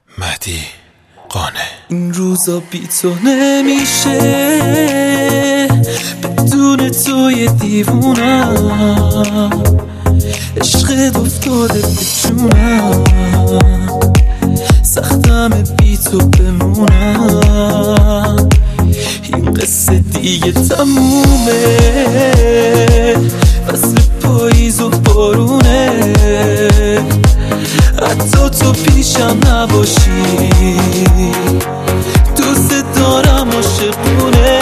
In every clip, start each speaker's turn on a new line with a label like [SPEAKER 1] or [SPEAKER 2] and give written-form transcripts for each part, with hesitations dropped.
[SPEAKER 1] مهدی قانع.
[SPEAKER 2] این روزا بی تو نمیشه، بدون توی دیوونم، عشقت افتاده به جونم، سختم بی تو بمونم. این قصه دیگه تمومه، فصل پاییز و بارونه، حتی تو پیشم نباشی دوست دارم عاشقونه.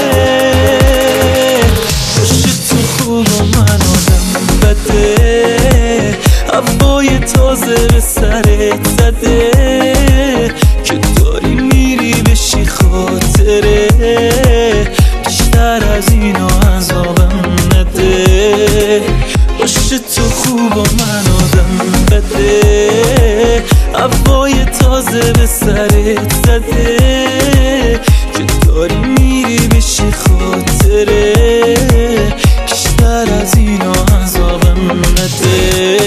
[SPEAKER 2] باشه تو خوب و من آدم بده، هوای تازه به سرت زده که داری میری بشی خاطره، بیشتر از اینو عذابم نده. باشه تو خوب و من آدم بده، هوای تازه به سرت زده که داری میری بشی خاطره، بیشتر از اینو عذابم نده.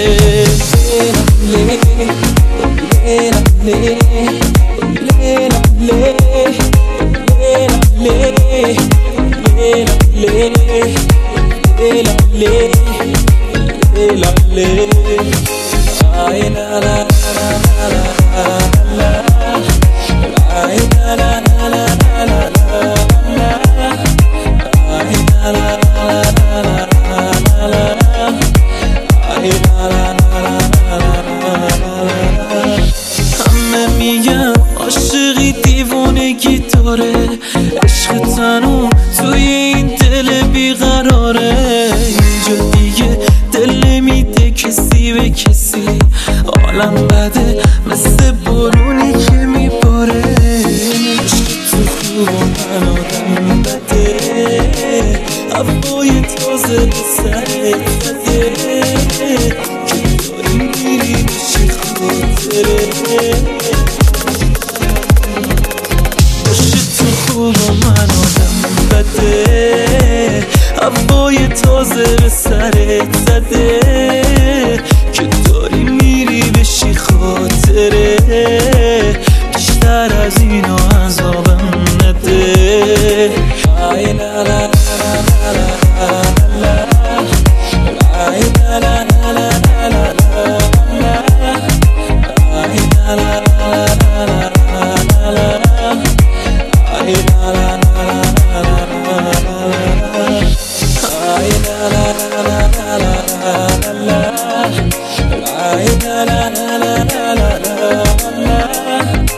[SPEAKER 2] همه میگن عاشقی دیوونگی داره، عشق تنو توی این دل بیقراره، اینجا دیگه دل نمیده کسی به کسی، عالم بده مثل بارونی که میباره. عشق تو خوب و من آدم بده، هوای تازه به سرت زده که داری میری بشی خاطره. باشه تو خوب و من آدم بده، هوای تازه به سرت زده که داری میری بشی خاطره، بیشتر از اینو عذابم نده.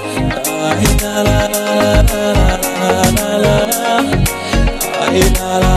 [SPEAKER 2] La